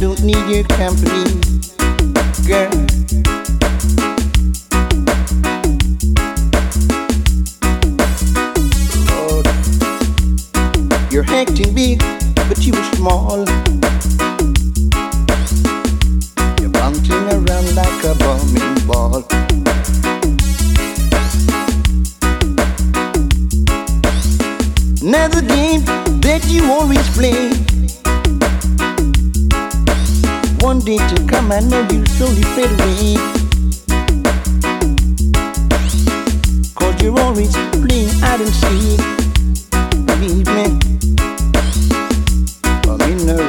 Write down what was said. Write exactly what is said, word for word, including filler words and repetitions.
don't need your company, girl. Lord, you're acting big, but you were small. You're bouncing around like a bombing ball. Another game that you always play. One day to come, I know you'll slowly fade away. Cause you're always playing hide and seek.